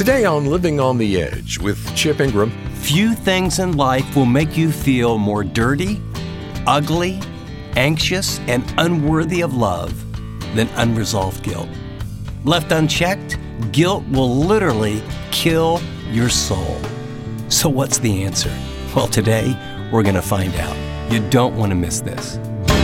Today on Living on the Edge with Chip Ingram. Few things in life will make you feel more dirty, ugly, anxious, and unworthy of love than unresolved guilt. Left unchecked, guilt will literally kill your soul. So what's the answer? Well, today we're going to find out. You don't want to miss this.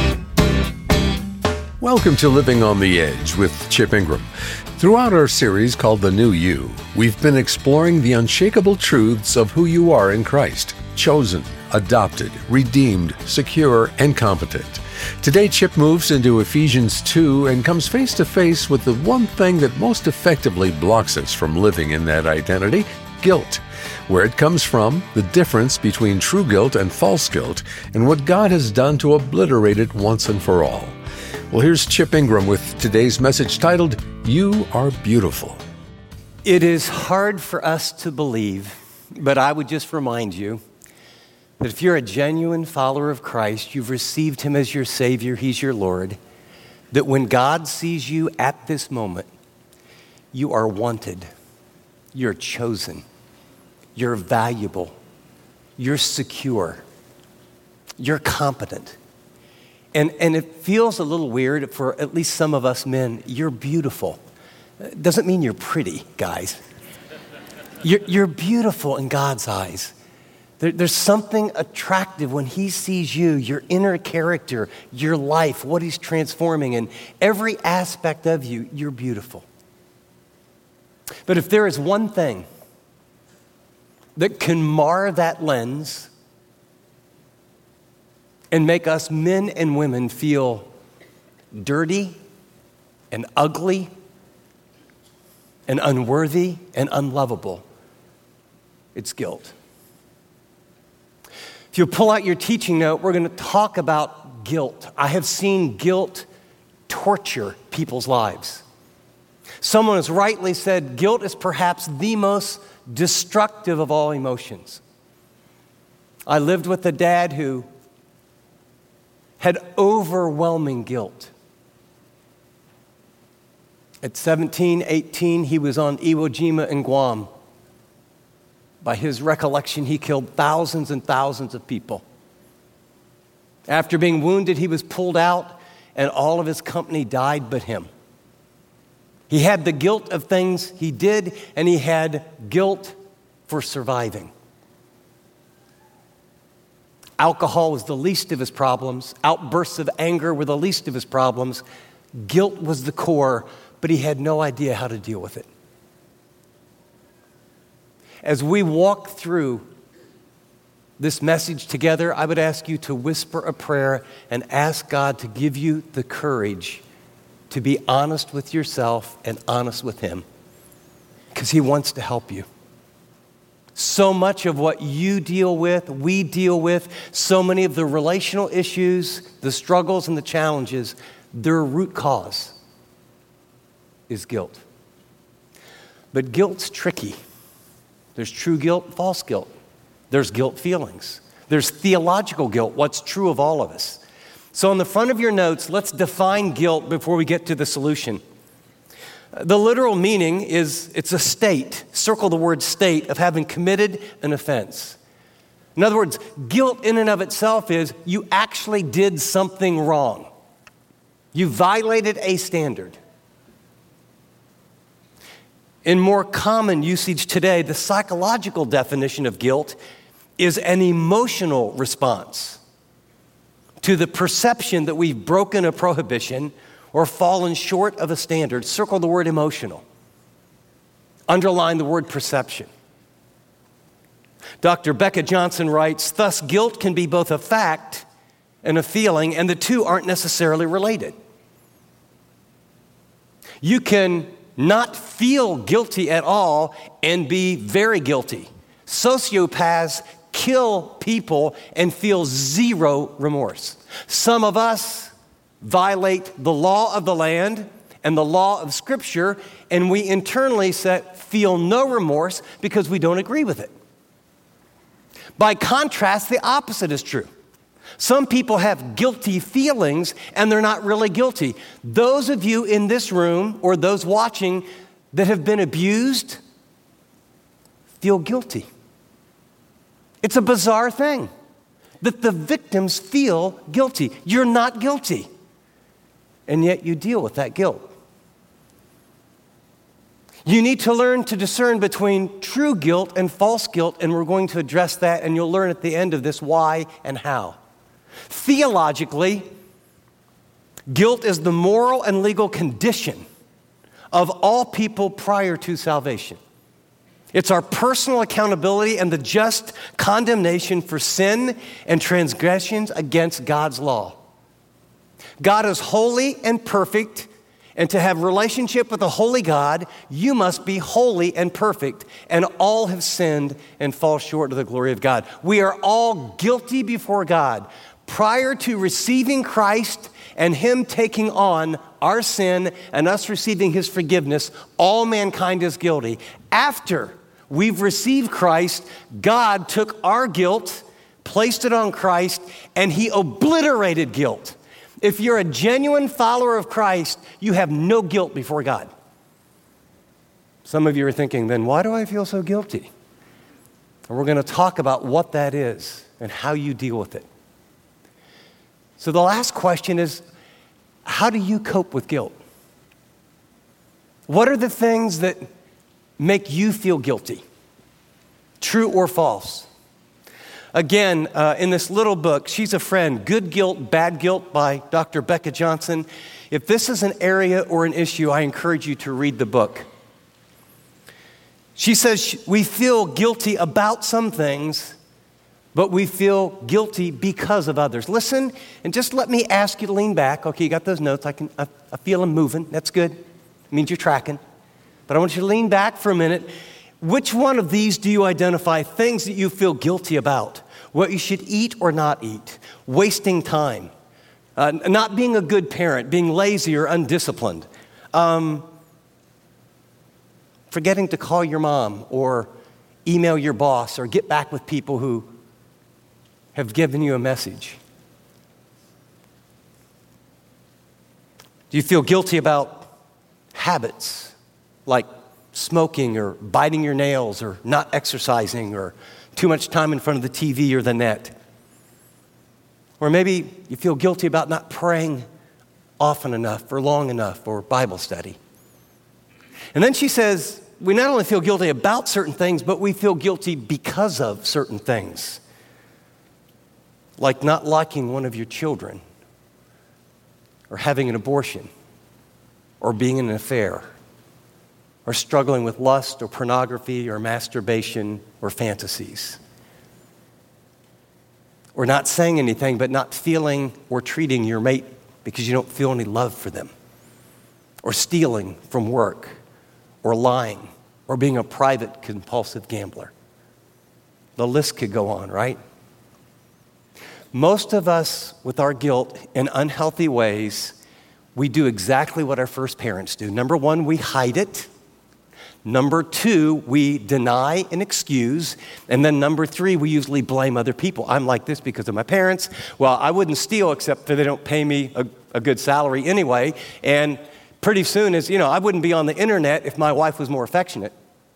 Welcome to Living on the Edge with Chip Ingram. Throughout our series called The New You, we've been exploring the unshakable truths of who you are in Christ. Chosen, adopted, redeemed, secure, and competent. Today, Chip moves into Ephesians 2 and comes face to face with the one thing that most effectively blocks us from living in that identity, guilt. Where it comes from, the difference between true guilt and false guilt, and what God has done to obliterate it once and for all. Well, here's Chip Ingram with today's message titled, You Are Beautiful. It is hard for us to believe, but I would just remind you that if you're a genuine follower of Christ, you've received Him as your Savior, He's your Lord, that when God sees you at this moment, you are wanted, you're chosen, you're valuable, you're secure, you're competent. And it feels a little weird for at least some of us men. You're beautiful. It doesn't mean you're pretty, guys. You're beautiful in God's eyes. There's something attractive when He sees you, your inner character, your life, what He's transforming, and every aspect of you, you're beautiful. But if there is one thing that can mar that lens and make us men and women feel dirty and ugly and unworthy and unlovable, it's guilt. If you pull out your teaching note, we're going to talk about guilt. I have seen guilt torture people's lives. Someone has rightly said guilt is perhaps the most destructive of all emotions. I lived with a dad who had overwhelming guilt. At 17, 18, he was on Iwo Jima in Guam. By his recollection, he killed thousands and thousands of people. After being wounded, he was pulled out, and all of his company died but him. He had the guilt of things he did, and he had guilt for surviving. Alcohol was the least of his problems. Outbursts of anger were the least of his problems. Guilt was the core, but he had no idea how to deal with it. As we walk through this message together, I would ask you to whisper a prayer and ask God to give you the courage to be honest with yourself and honest with Him, because He wants to help you. So much of what you deal with, we deal with, so many of the relational issues, the struggles and the challenges, their root cause is guilt. But guilt's tricky. There's true guilt, false guilt. There's guilt feelings. There's theological guilt, what's true of all of us. So on the front of your notes, let's define guilt before we get to the solution. The literal meaning is it's a state, circle the word state, of having committed an offense. In other words, guilt in and of itself is you actually did something wrong. You violated a standard. In more common usage today, the psychological definition of guilt is an emotional response to the perception that we've broken a prohibition or fallen short of a standard. Circle the word emotional. Underline the word perception. Dr. Becca Johnson writes, thus guilt can be both a fact and a feeling, and the two aren't necessarily related. You can not feel guilty at all and be very guilty. Sociopaths kill people and feel zero remorse. Some of us violate the law of the land and the law of Scripture, and we internally feel no remorse because we don't agree with it. By contrast, the opposite is true. Some people have guilty feelings and they're not really guilty. Those of you in this room or those watching that have been abused feel guilty. It's a bizarre thing that the victims feel guilty. You're not guilty, and yet you deal with that guilt. You need to learn to discern between true guilt and false guilt, and we're going to address that, and you'll learn at the end of this why and how. Theologically, guilt is the moral and legal condition of all people prior to salvation. It's our personal accountability and the just condemnation for sin and transgressions against God's law. God is holy and perfect, and to have relationship with a holy God, you must be holy and perfect, and all have sinned and fall short of the glory of God. We are all guilty before God. Prior to receiving Christ and Him taking on our sin and us receiving His forgiveness, all mankind is guilty. After we've received Christ, God took our guilt, placed it on Christ, and He obliterated guilt. If you're a genuine follower of Christ, you have no guilt before God. Some of you are thinking, then why do I feel so guilty? And we're going to talk about what that is and how you deal with it. So the last question is, how do you cope with guilt? What are the things that make you feel guilty? True or false? Again, in this little book, She's a Friend, Good Guilt, Bad Guilt by Dr. Becca Johnson. If this is an area or an issue, I encourage you to read the book. She says we feel guilty about some things, but we feel guilty because of others. Listen, and just let me ask you to lean back. Okay, you got those notes. I feel them moving. That's good. It means you're tracking. But I want you to lean back for a minute. Which one of these do you identify things that you feel guilty about? What you should eat or not eat? Wasting time. Not being a good parent. Being lazy or undisciplined. Forgetting to call your mom or email your boss or get back with people who have given you a message. Do you feel guilty about habits like smoking or biting your nails or not exercising or too much time in front of the TV or the net? Or maybe you feel guilty about not praying often enough or long enough or Bible study. And then she says, we not only feel guilty about certain things, but we feel guilty because of certain things. Like not liking one of your children, or having an abortion, or being in an affair, or struggling with lust or pornography or masturbation or fantasies. Or not saying anything but not feeling or treating your mate because you don't feel any love for them. Or stealing from work, or lying, or being a private compulsive gambler. The list could go on, right? Most of us, with our guilt in unhealthy ways, we do exactly what our first parents do. Number one, we hide it. Number two, we deny and excuse. And then number three, we usually blame other people. I'm like this because of my parents. Well, I wouldn't steal except that they don't pay me a good salary anyway. And pretty soon, I wouldn't be on the internet if my wife was more affectionate.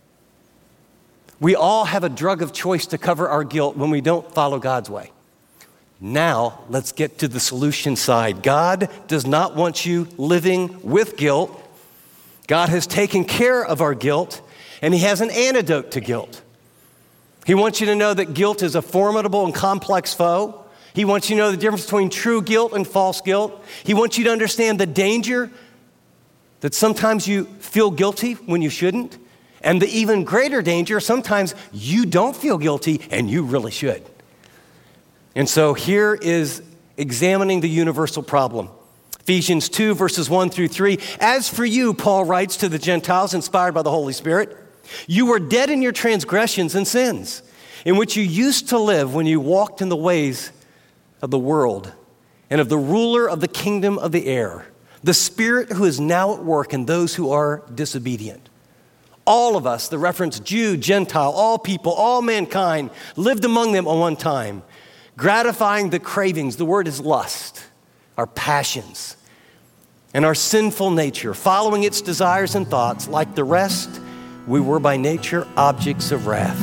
We all have a drug of choice to cover our guilt when we don't follow God's way. Now, let's get to the solution side. God does not want you living with guilt. God has taken care of our guilt, and He has an antidote to guilt. He wants you to know that guilt is a formidable and complex foe. He wants you to know the difference between true guilt and false guilt. He wants you to understand the danger that sometimes you feel guilty when you shouldn't, and the even greater danger, sometimes you don't feel guilty and you really should. And so here is examining the universal problem. Ephesians 2, verses 1 through 3. As for you, Paul writes to the Gentiles, inspired by the Holy Spirit, you were dead in your transgressions and sins, in which you used to live when you walked in the ways of the world and of the ruler of the kingdom of the air, the spirit who is now at work in those who are disobedient. All of us, the reference Jew, Gentile, all people, all mankind, lived among them at one time, gratifying the cravings, the word is lust, our passions, and our sinful nature, following its desires and thoughts. Like the rest, we were by nature objects of wrath.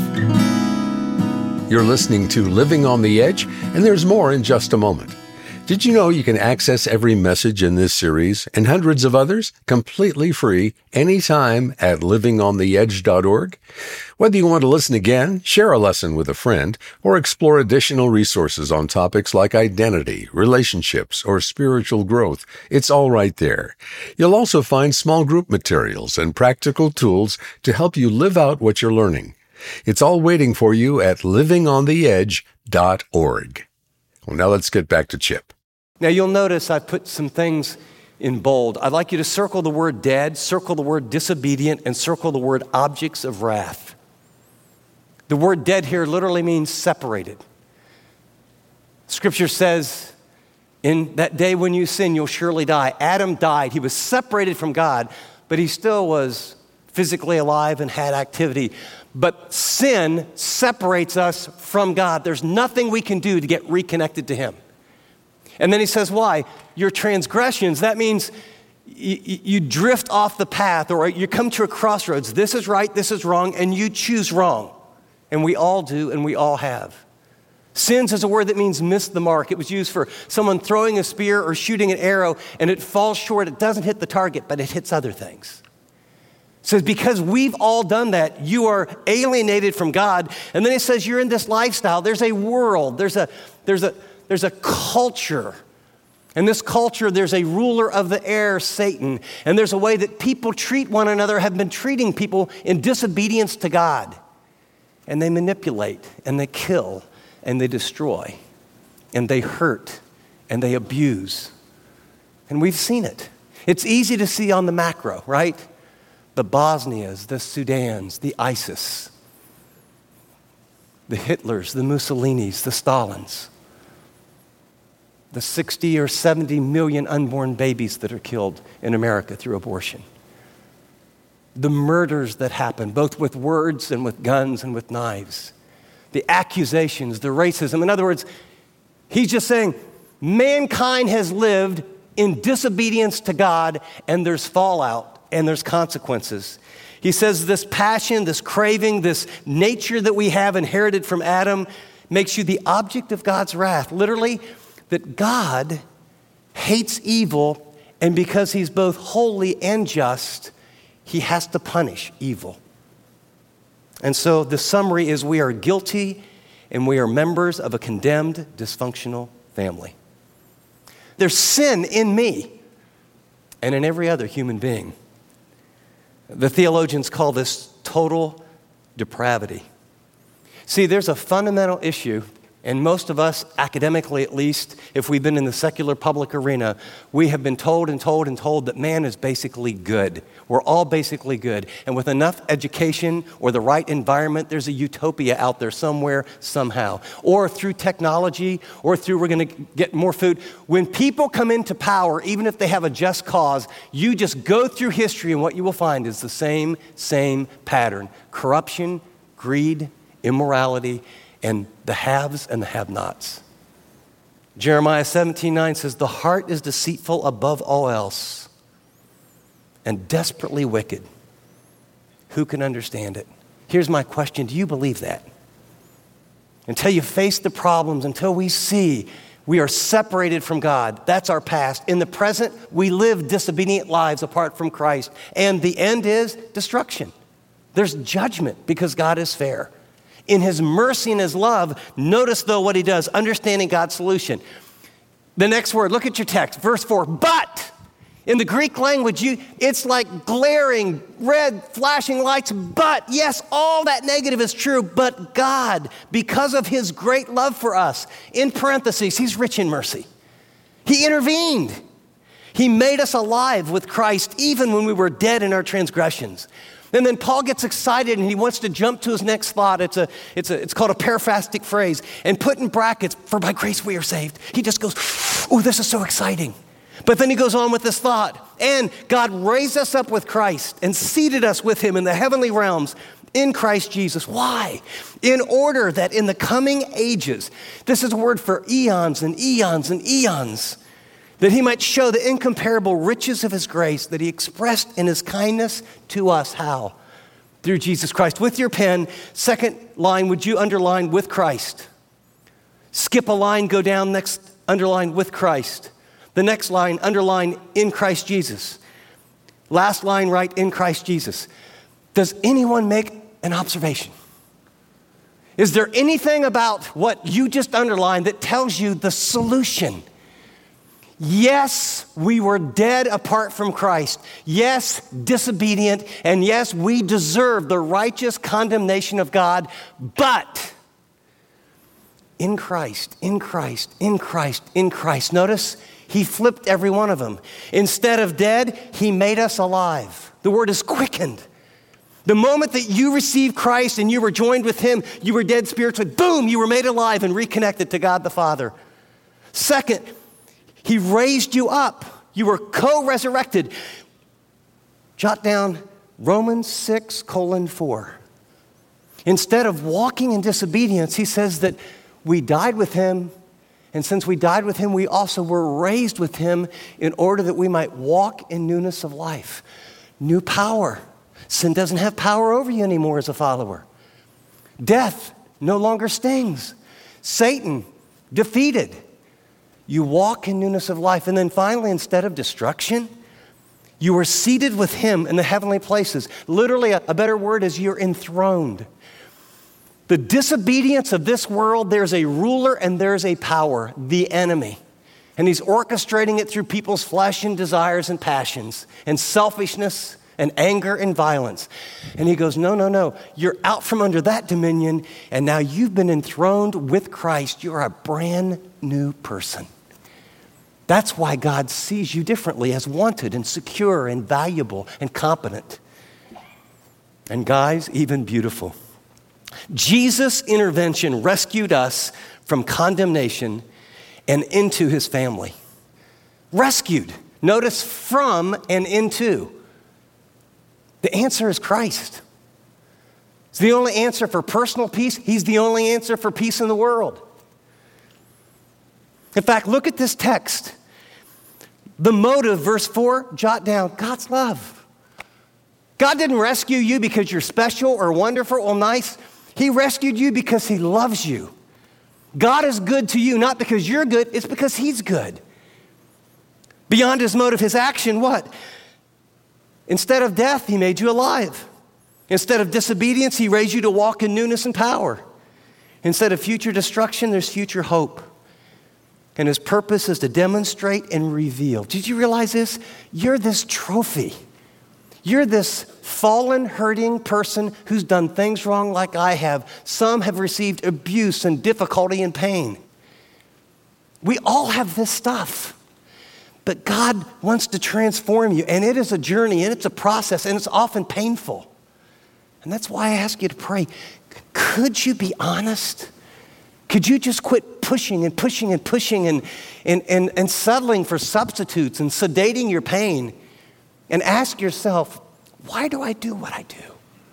You're listening to Living on the Edge, and there's more in just a moment. Did you know you can access every message in this series and hundreds of others completely free anytime at livingontheedge.org? Whether you want to listen again, share a lesson with a friend, or explore additional resources on topics like identity, relationships, or spiritual growth, it's all right there. You'll also find small group materials and practical tools to help you live out what you're learning. It's all waiting for you at livingontheedge.org. Well, now let's get back to Chip. Now you'll notice I put some things in bold. I'd like you to circle the word dead, circle the word disobedient, and circle the word objects of wrath. The word dead here literally means separated. Scripture says, in that day when you sin, you'll surely die. Adam died. He was separated from God, but he still was physically alive and had activity. But sin separates us from God. There's nothing we can do to get reconnected to him. And then he says, why? Your transgressions, that means you drift off the path, or you come to a crossroads. This is right, this is wrong, and you choose wrong. And we all do, and we all have. Sins is a word that means miss the mark. It was used for someone throwing a spear or shooting an arrow, and it falls short. It doesn't hit the target, but it hits other things. It says, because we've all done that, you are alienated from God. And then it says, you're in this lifestyle. There's a world. There's a culture. In this culture, there's a ruler of the air, Satan. And there's a way that people treat one another, have been treating people in disobedience to God. And they manipulate, and they kill, and they destroy, and they hurt, and they abuse. And we've seen it. It's easy to see on the macro, right? The Bosnias, the Sudans, the ISIS, the Hitlers, the Mussolinis, the Stalins, the 60 or 70 million unborn babies that are killed in America through abortion, the murders that happen, both with words and with guns and with knives, the accusations, the racism. In other words, he's just saying mankind has lived in disobedience to God, and there's fallout. And there's consequences. He says this passion, this craving, this nature that we have inherited from Adam makes you the object of God's wrath. Literally, that God hates evil, and because he's both holy and just, he has to punish evil. And so the summary is we are guilty, and we are members of a condemned, dysfunctional family. There's sin in me and in every other human being. The theologians call this total depravity. See, there's a fundamental issue, and most of us, academically at least, if we've been in the secular public arena, we have been told that man is basically good. We're all basically good. And with enough education or the right environment, there's a utopia out there somewhere, somehow. Or through technology, or through we're going to get more food. When people come into power, even if they have a just cause, you just go through history and what you will find is the same pattern. Corruption, greed, immorality, and the haves and the have-nots. Jeremiah 17:9 says, the heart is deceitful above all else and desperately wicked. Who can understand it? Here's my question. Do you believe that? Until you face the problems, until we see we are separated from God, that's our past. In the present, we live disobedient lives apart from Christ. And the end is destruction. There's judgment because God is fair. In his mercy and his love, notice though what he does, understanding God's solution. The next word, look at your text, verse 4, but. In the Greek language, it's like glaring, red, flashing lights, but. Yes, all that negative is true, but God, because of his great love for us, in parentheses, he's rich in mercy. He intervened. He made us alive with Christ even when we were dead in our transgressions. And then Paul gets excited and he wants to jump to his next thought. It's called a paraphrastic phrase. And put in brackets, for by grace we are saved. He just goes, oh, this is so exciting. But then he goes on with this thought. And God raised us up with Christ and seated us with him in the heavenly realms in Christ Jesus. Why? In order that in the coming ages, this is a word for eons and eons and eons, that he might show the incomparable riches of his grace that he expressed in his kindness to us. How? through Jesus Christ. With your pen, second line, would you underline with Christ? Skip a line, go down, next underline with Christ. The next line, underline in Christ Jesus. Last line, write in Christ Jesus. Does anyone make an observation? Is there anything about what you just underlined that tells you the solution? Yes, we were dead apart from Christ. Yes, disobedient. And yes, we deserve the righteous condemnation of God. But in Christ, in Christ, in Christ, in Christ. Notice, he flipped every one of them. Instead of dead, he made us alive. The word is quickened. The moment that you received Christ and you were joined with him, you were dead spiritually. Boom, you were made alive and reconnected to God the Father. Second, he raised you up. You were co-resurrected. Jot down Romans 6:4. Instead of walking in disobedience, he says that we died with him, and since we died with him, we also were raised with him in order that we might walk in newness of life. New power. Sin doesn't have power over you anymore as a follower. Death no longer stings. Satan defeated. You walk in newness of life. And then finally, instead of destruction, you are seated with him in the heavenly places. Literally, a better word is you're enthroned. The disobedience of this world, there's a ruler and there's a power, the enemy. And he's orchestrating it through people's flesh and desires and passions and selfishness and anger and violence. And he goes, no, you're out from under that dominion, and now you've been enthroned with Christ. You're a brand new person. That's why God sees you differently, as wanted and secure and valuable and competent. And guys, even beautiful. Jesus' intervention rescued us from condemnation and into his family. Rescued. Notice from and into. The answer is Christ. It's the only answer for personal peace. He's the only answer for peace in the world. In fact, look at this text. The motive, verse 4, jot down God's love. God didn't rescue you because you're special or wonderful or nice. He rescued you because he loves you. God is good to you, not because you're good, it's because he's good. Beyond his motive, his action, what? Instead of death, he made you alive. Instead of disobedience, he raised you to walk in newness and power. Instead of future destruction, there's future hope. And his purpose is to demonstrate and reveal. Did you realize this? You're this trophy. You're this fallen, hurting person who's done things wrong like I have. Some have received abuse and difficulty and pain. We all have this stuff. But God wants to transform you, and it is a journey, and it's a process, and it's often painful. And that's why I ask you to pray. Could you be honest? Could you just quit pushing and pushing and pushing and settling for substitutes and sedating your pain and ask yourself, why do I do what I do?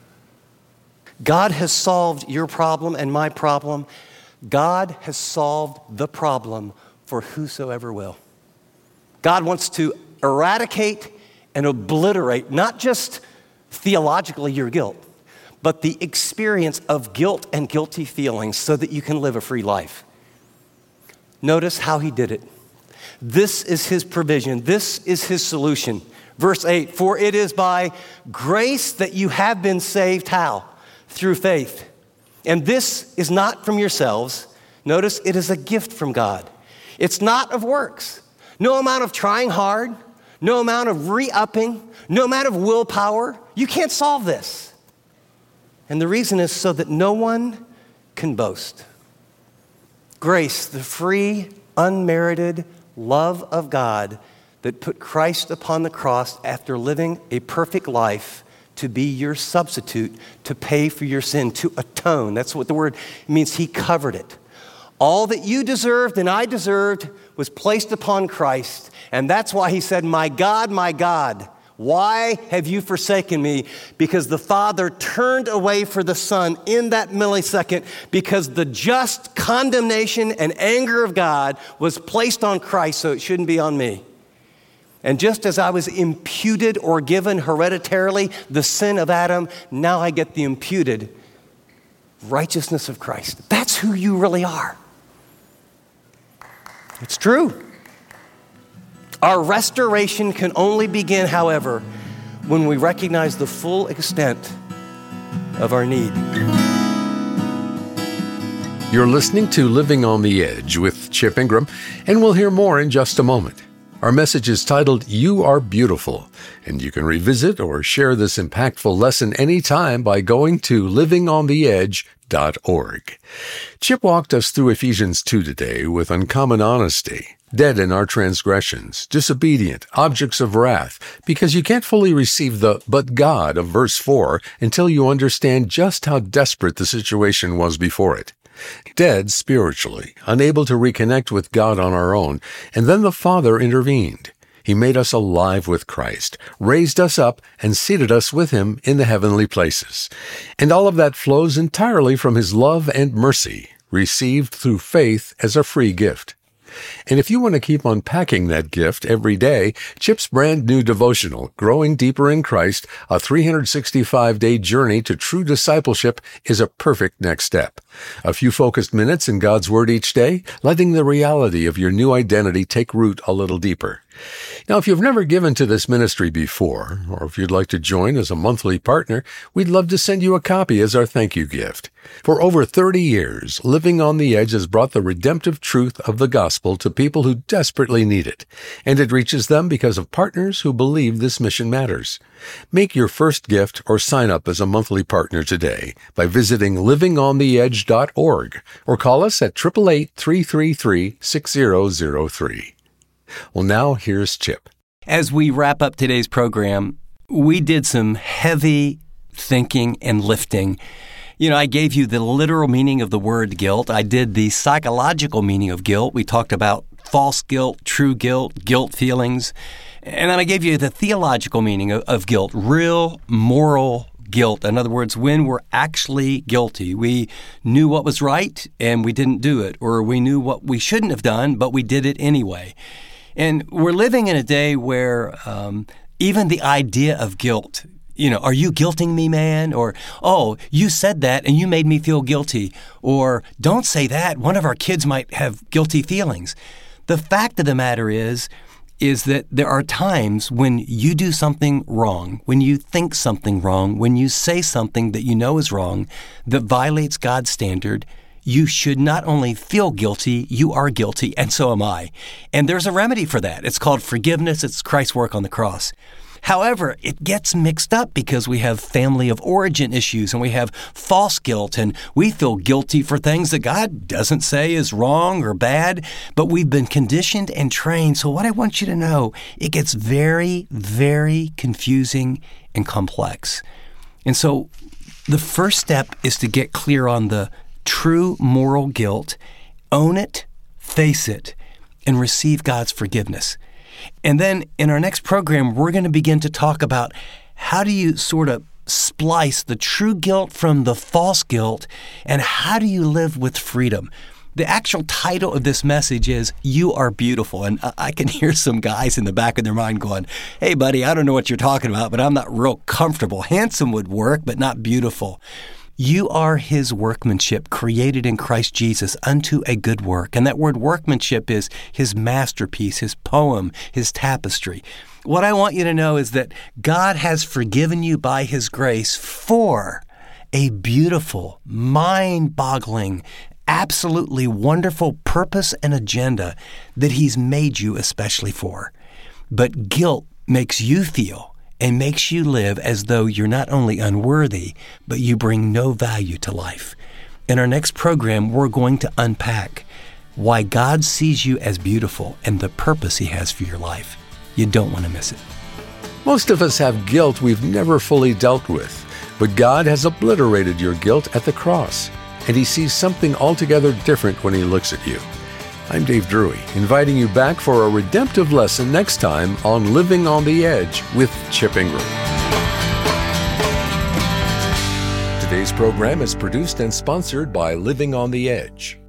God has solved your problem and my problem. God has solved the problem for whosoever will. God wants to eradicate and obliterate, not just theologically your guilt, but the experience of guilt and guilty feelings so that you can live a free life. Notice how he did it. This is his provision. This is his solution. Verse 8, for it is by grace that you have been saved. How? Through faith. And this is not from yourselves. Notice it is a gift from God. It's not of works. No amount of trying hard, no amount of re-upping, no amount of willpower. You can't solve this. And the reason is so that no one can boast. Grace, the free, unmerited love of God that put Christ upon the cross after living a perfect life to be your substitute, to pay for your sin, to atone. That's what the word means. He covered it. All that you deserved and I deserved was placed upon Christ. And that's why he said, my God, why have you forsaken me? Because the Father turned away for the Son in that millisecond because the just condemnation and anger of God was placed on Christ, so it shouldn't be on me. And just as I was imputed or given hereditarily the sin of Adam, now I get the imputed righteousness of Christ. That's who you really are. It's true. Our restoration can only begin, however, when we recognize the full extent of our need. You're listening to Living on the Edge with Chip Ingram, and we'll hear more in just a moment. Our message is titled, You Are Beautiful, and you can revisit or share this impactful lesson anytime by going to livingontheedge.org. Chip walked us through Ephesians 2 today with uncommon honesty. Dead in our transgressions, disobedient, objects of wrath, because you can't fully receive the "but God" of verse 4 until you understand just how desperate the situation was before it. Dead spiritually, unable to reconnect with God on our own, and then the Father intervened. He made us alive with Christ, raised us up, and seated us with Him in the heavenly places. And all of that flows entirely from His love and mercy, received through faith as a free gift. And if you want to keep unpacking that gift every day, Chip's brand new devotional, Growing Deeper in Christ, a 365-day journey to true discipleship, is a perfect next step. A few focused minutes in God's Word each day, letting the reality of your new identity take root a little deeper. Now, if you've never given to this ministry before, or if you'd like to join as a monthly partner, we'd love to send you a copy as our thank you gift. For over 30 years, Living on the Edge has brought the redemptive truth of the gospel to people who desperately need it, and it reaches them because of partners who believe this mission matters. Make your first gift or sign up as a monthly partner today by visiting livingontheedge.org or call us at 888-333-6003. Well, now here's Chip. As we wrap up today's program, we did some heavy thinking and lifting. You know, I gave you the literal meaning of the word guilt. I did the psychological meaning of guilt. We talked about false guilt, true guilt, guilt feelings. And then I gave you the theological meaning of guilt, real moral guilt. In other words, when we're actually guilty, we knew what was right and we didn't do it, or we knew what we shouldn't have done, but we did it anyway. And we're living in a day where even the idea of guilt, you know, are you guilting me, man? Or, oh, you said that and you made me feel guilty. Or, don't say that. One of our kids might have guilty feelings. The fact of the matter is that there are times when you do something wrong, when you think something wrong, when you say something that you know is wrong, that violates God's standard. You should not only feel guilty, you are guilty, and so am I. And there's a remedy for that. It's called forgiveness. It's Christ's work on the cross. However, it gets mixed up because we have family of origin issues and we have false guilt, and we feel guilty for things that God doesn't say is wrong or bad, but we've been conditioned and trained. So what I want you to know, it gets very, very confusing and complex. And so the first step is to get clear on the true moral guilt, own it, face it, and receive God's forgiveness. And then in our next program, we're going to begin to talk about how do you sort of splice the true guilt from the false guilt, and how do you live with freedom? The actual title of this message is You Are Beautiful. And I can hear some guys in the back of their mind going, hey, buddy, I don't know what you're talking about, but I'm not real comfortable. Handsome would work, but not beautiful. You are His workmanship, created in Christ Jesus unto a good work. And that word workmanship is His masterpiece, His poem, His tapestry. What I want you to know is that God has forgiven you by His grace for a beautiful, mind-boggling, absolutely wonderful purpose and agenda that He's made you especially for. But guilt makes you feel and makes you live as though you're not only unworthy, but you bring no value to life. In our next program, we're going to unpack why God sees you as beautiful and the purpose He has for your life. You don't want to miss it. Most of us have guilt we've never fully dealt with, but God has obliterated your guilt at the cross, and He sees something altogether different when He looks at you. I'm Dave Drury, inviting you back for a redemptive lesson next time on Living on the Edge with Chip Ingram. Today's program is produced and sponsored by Living on the Edge.